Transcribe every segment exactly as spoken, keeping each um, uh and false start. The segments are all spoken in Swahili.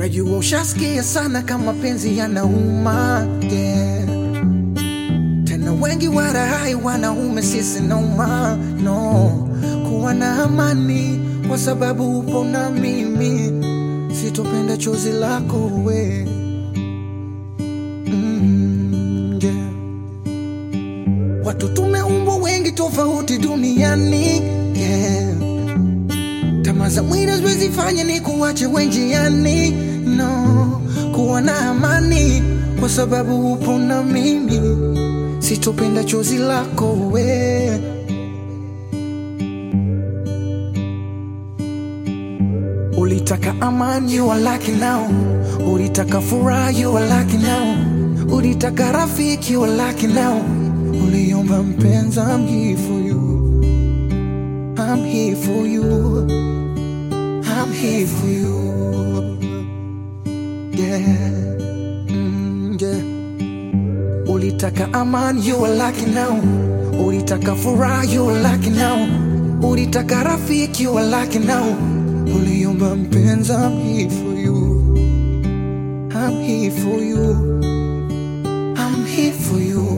Najua ushasikia sana kama penzi yanauma, yeah. Tena wengi warahai wanaume sisi nauma, no. Kuwa na amani kwa sababu upo na mimi, sitopenda chozi lako we. mm, yeah. Watu tumeumbwa wengi tofauti duniani, yeah. Tamaa za mwili haziwezi fanya ni kuache wenjiani, no. Kuwa na amani kwa sababu upo na mimi, sitopenda chozi lako we. Ulitaka amani, you are lucky now. Ulitaka furaha, you are lucky now. Ulitaka rafiki, you are lucky now. Uliomba mpenzi, I'm here for you. I'm here for you. I'm here for you. Yeah. Mm, yeah. Ulitaka amani, you are lucky now. Ulitaka furaha, you are lucky now. Ulitaka rafiki, you are lucky now. Uliomba mpenzi, I'm here for you. I'm here for you. I'm here for you.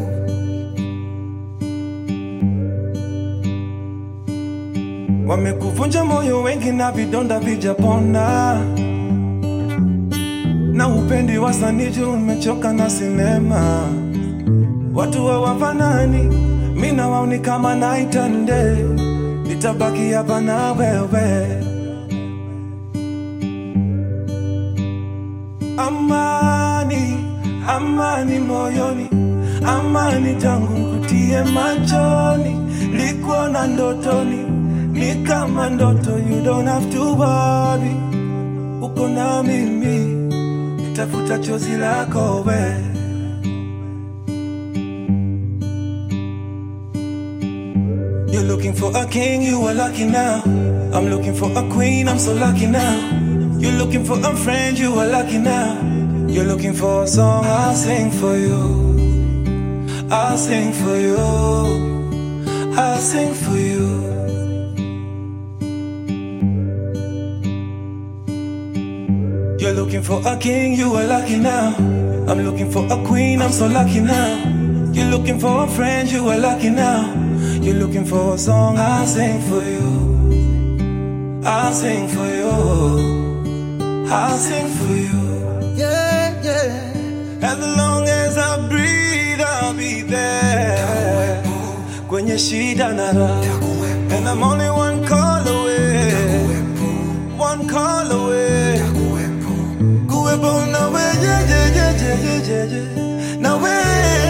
Wamekuvunja moyo wengi na vidonda vijapona, na upendi wasanii umechoka na sinema. Watu wa wafanani, mina wao ni kama night and day. Nitabaki hapa na wewe. Amani, amani moyoni, amani tangu nikutie machoni. Likuona ndotoni, ni kama ndoto, you don't have to worry. Uko na mimi, nitafuta chozi lako we. You're looking for a king, you are lucky now. I'm looking for a queen, I'm so lucky now. You're looking for a friend, you are lucky now. You're looking for a song, I'll sing for you. I'll sing for you. I'll sing for you. You're looking for a king, you are lucky now. I'm looking for a queen, I'm so lucky now. You're looking for a friend, you are lucky now. You're looking for a song, I'll sing for you. I'll sing for you. I'll sing for you. Yeah, yeah. As long as I breathe, I'll be there. Kwenye shida na raha. And I'm only one call away. One call away. Kuwepo na we, yeah, yeah, yeah, yeah, yeah, yeah. Na we.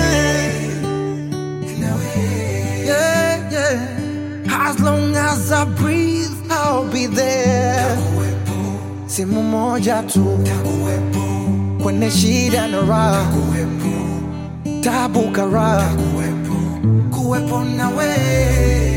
Yeah, yeah. As long as I breathe, I'll be there. Simu moja tu, kwenye shida na raha, tabu kara, kuwepo na we.